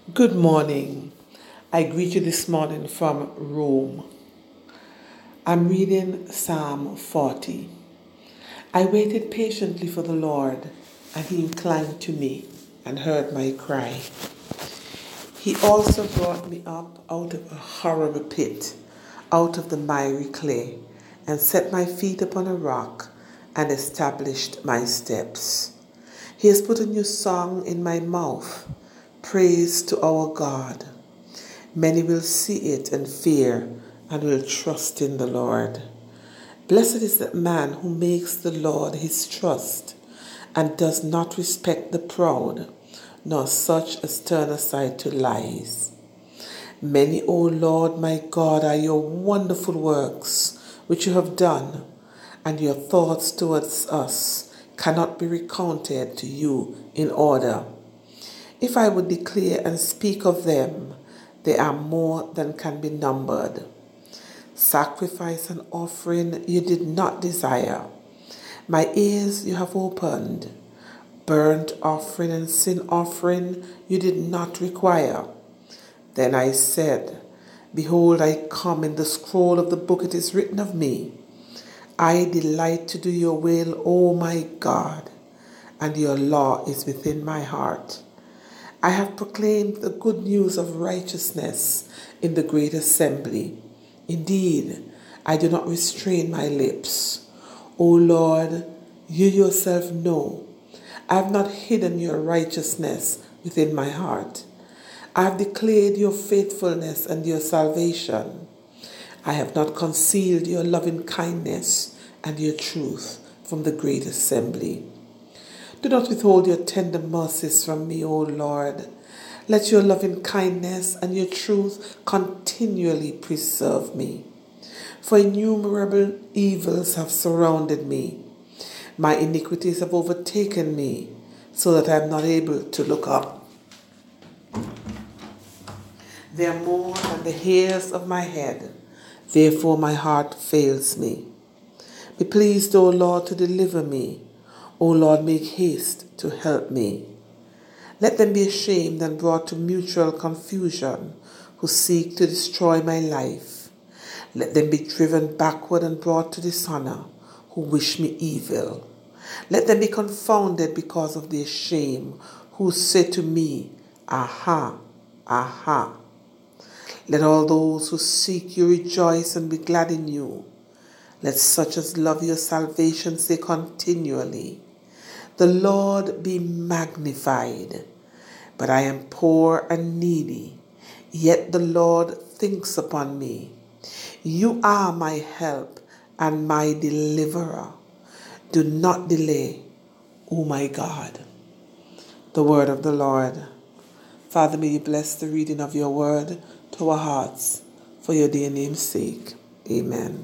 Good morning. I greet you this morning from Rome. I'm reading Psalm 40. I waited patiently for the Lord, and he inclined to me and heard my cry. He also brought me up out of a horrible pit, out of the miry clay, and set my feet upon a rock and established my steps. He has put a new song in my mouth, praise to our God. Many will see it and fear and will trust in the Lord. Blessed is that man who makes the Lord his trust and does not respect the proud, nor such as turn aside to lies. Many, O Lord my God, are your wonderful works which you have done, and your thoughts towards us cannot be recounted to you in order. If I would declare and speak of them, they are more than can be numbered. Sacrifice and offering you did not desire. My ears you have opened. Burnt offering and sin offering you did not require. Then I said, Behold, I come. In the scroll of the book it is written of me. I delight to do your will, O my God, and your law is within my heart. I have proclaimed the good news of righteousness in the great assembly. Indeed, I do not restrain my lips. O Lord, you yourself know. I have not hidden your righteousness within my heart. I have declared your faithfulness and your salvation. I have not concealed your loving kindness and your truth from the great assembly. Do not withhold your tender mercies from me, O Lord. Let your loving kindness and your truth continually preserve me. For innumerable evils have surrounded me. My iniquities have overtaken me, so that I am not able to look up. They are more than the hairs of my head. Therefore my heart fails me. Be pleased, O Lord, to deliver me. O Lord, make haste to help me. Let them be ashamed and brought to mutual confusion who seek to destroy my life. Let them be driven backward and brought to dishonor who wish me evil. Let them be confounded because of their shame who say to me, Aha, aha. Let all those who seek you rejoice and be glad in you. Let such as love your salvation say continually, The Lord be magnified. But I am poor and needy, yet the Lord thinks upon me. You are my help and my deliverer. Do not delay, O my God. The word of the Lord. Father, may you bless the reading of your word to our hearts for your dear name's sake. Amen.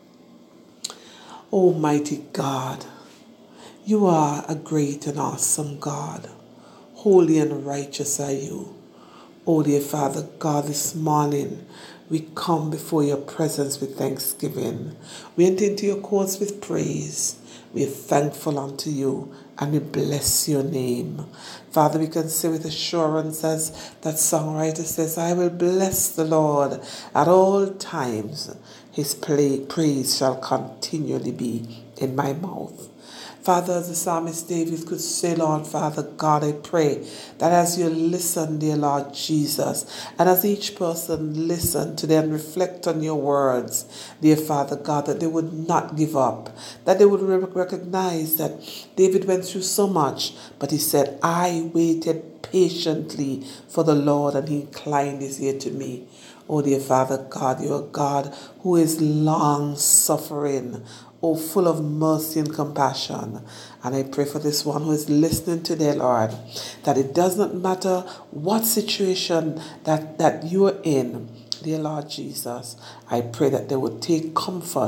Almighty God, you are a great and awesome God. Holy and righteous are you. Oh dear Father God, this morning we come before your presence with thanksgiving. We enter into your courts with praise. We are thankful unto you and we bless your name. Father, we can say with assurance as that songwriter says, I will bless the Lord at all times. His praise shall continually be in my mouth. Father, as the psalmist David could say, Lord, Father God, I pray that as you listen, dear Lord Jesus, and as each person listen today and reflect on your words, dear Father God, that they would not give up, that they would recognize that David went through so much, but he said, I waited patiently for the Lord and he inclined his ear to me. Oh, dear Father God, you are God who is long-suffering, oh, full of mercy and compassion. And I pray for this one who is listening today, Lord, that it does not matter what situation that you are in, dear Lord Jesus. I pray that they would take comfort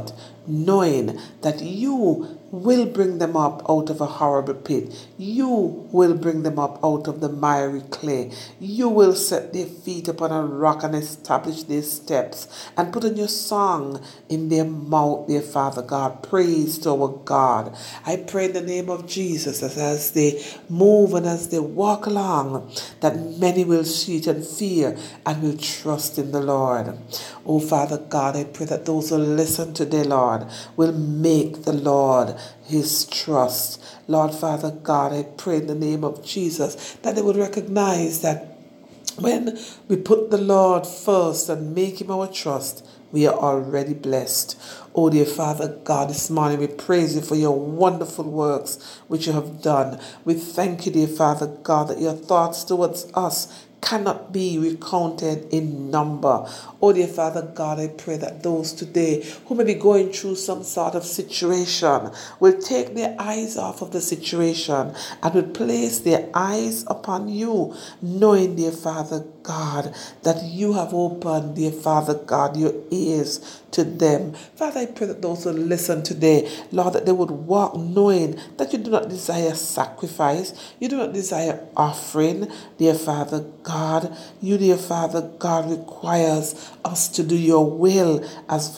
knowing that you will bring them up out of a horrible pit. You will bring them up out of the miry clay. You will set their feet upon a rock and establish their steps and put a new song in their mouth, dear Father God. Praise to our God. I pray in the name of Jesus that as they move and as they walk along, that many will see it and fear and will trust in the Lord. Oh, Father God, I pray that those who listen today, Lord, will make the Lord his trust. Lord, Father God, I pray in the name of Jesus that they would recognize that when we put the Lord first and make him our trust, we are already blessed. Oh, dear Father God, this morning we praise you for your wonderful works which you have done. We thank you, dear Father God, that your thoughts towards us cannot be recounted in number. Oh, dear Father God, I pray that those today who may be going through some sort of situation will take their eyes off of the situation and will place their eyes upon you, knowing, dear Father God, that you have opened, dear Father God, your ears to them. Father, I pray that those who listen today, Lord, that they would walk knowing that you do not desire sacrifice, you do not desire offering, dear Father God. You, dear Father God, requires us to do your will, as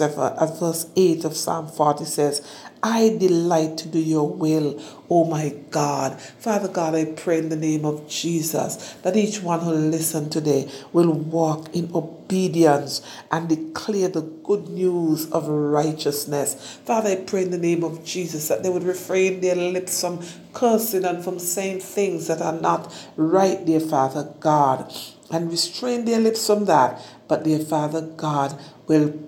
verse 8 of Psalm 40 says. I delight to do your will, oh my God. Father God, I pray in the name of Jesus that each one who listens today will walk in obedience and declare the good news of righteousness. Father, I pray in the name of Jesus that they would refrain their lips from cursing and from saying things that are not right, dear Father God, and restrain their lips from that. But dear Father God, will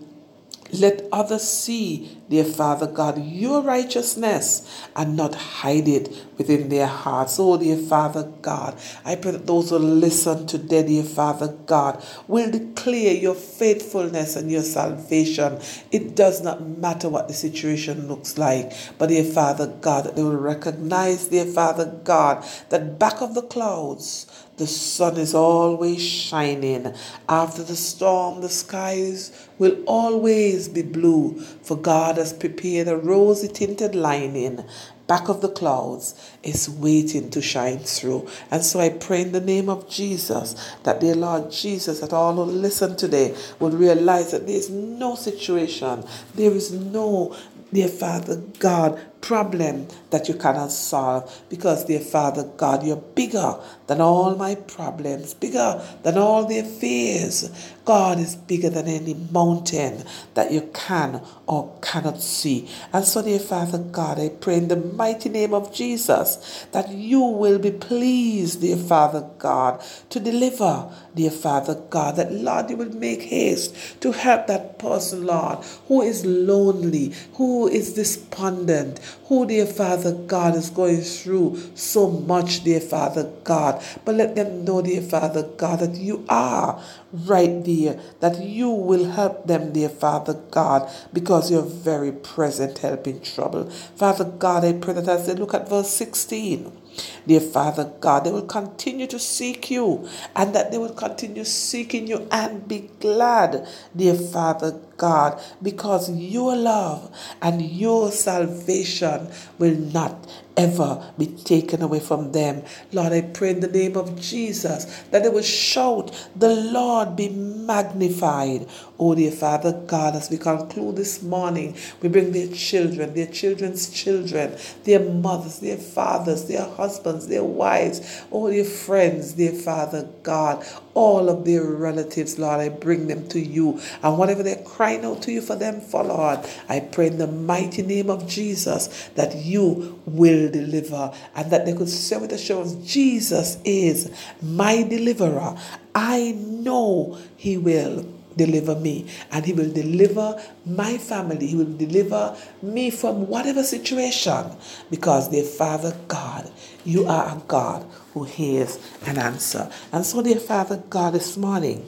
let others see, dear Father God, your righteousness and not hide it within their hearts. Oh, dear Father God, I pray that those who listen today, dear Father God, will declare your faithfulness and your salvation. It does not matter what the situation looks like, but dear Father God, that they will recognize, dear Father God, that back of the clouds, the sun is always shining. After the storm, the skies will always be blue, for God has prepared a rosy tinted lining. Back of the clouds is waiting to shine through. And so I pray in the name of Jesus that, dear Lord Jesus, that all who listen today would realize that there is no situation, there is no, dear Father God, problem that you cannot solve, because, dear Father God, you're bigger than all my problems, bigger than all their fears. God is bigger than any mountain that you can or cannot see. And so, dear Father God, I pray in the mighty name of Jesus that you will be pleased, dear Father God, to deliver, dear Father God, that, Lord, you will make haste to help that person, Lord, who is lonely, who is despondent, who, dear Father God, is going through so much, dear Father God. But let them know, dear Father God, that you are right there, that you will help them, dear Father God, because you're very present help in trouble. Father God, I pray that as they look at verse 16, dear Father God, they will continue to seek you, and that they will continue seeking you and be glad, dear Father God, because your love and your salvation will not ever be taken away from them. Lord, I pray in the name of Jesus that they will shout, the Lord be magnified. Oh, dear Father God, as we conclude this morning, we bring their children, their children's children, their mothers, their fathers, their husbands, their wives, all their friends, dear Father God, all of their relatives, Lord, I bring them to you. And whatever they're crying out to you for them for, Lord, I pray in the mighty name of Jesus that you will deliver, and that they could say with assurance, Jesus is my deliverer. I know he will deliver me, and he will deliver my family. He will deliver me from whatever situation, because, dear Father God, you are a God who hears and answers. And so, dear Father God, this morning,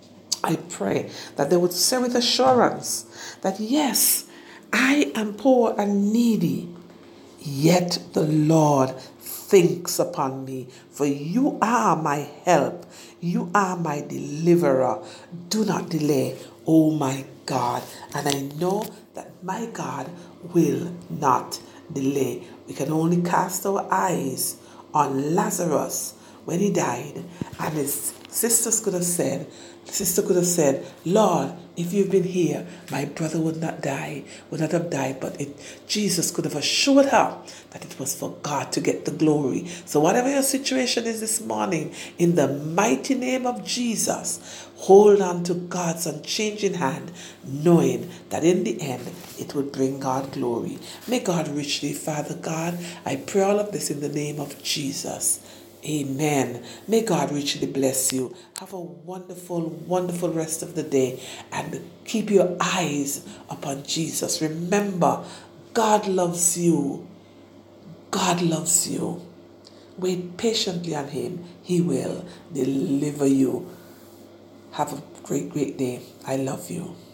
I pray that they would say with assurance that, yes, I am poor and needy, yet the Lord thinks upon me, for you are my help. You are my deliverer. Do not delay, oh my God. And I know that my God will not delay. We can only cast our eyes on Lazarus when he died, and his sister could have said, Lord, if you've been here, my brother would not have died. But Jesus could have assured her that it was for God to get the glory. So whatever your situation is this morning, in the mighty name of Jesus, hold on to God's unchanging hand, knowing that in the end, it will bring God glory. May God richly, Father God, I pray all of this in the name of Jesus. Amen. May God richly bless you. Have a wonderful, wonderful rest of the day, and keep your eyes upon Jesus. Remember, God loves you. God loves you. Wait patiently on Him. He will deliver you. Have a great, great day. I love you.